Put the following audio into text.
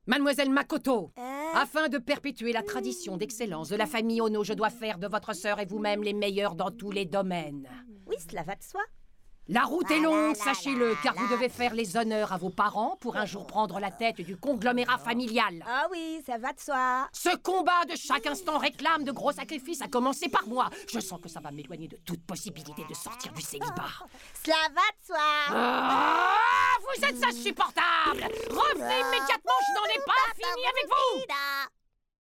Mademoiselle Makoto, afin de perpétuer la tradition d'excellence de la famille Ono, je dois faire de votre sœur et vous-même les meilleurs dans tous les domaines. Oui, cela va de soi. La route est longue, sachez-le, car vous devez faire les honneurs à vos parents pour un jour prendre la tête du conglomérat familial. Ah oui, ça va de soi. Ce combat de chaque instant réclame de gros sacrifices, à commencer par moi. Je sens que ça va m'éloigner de toute possibilité de sortir du célibat. Cela va de soi. Ah, vous êtes insupportable! Revenez immédiatement, je n'en ai pas fini avec vous!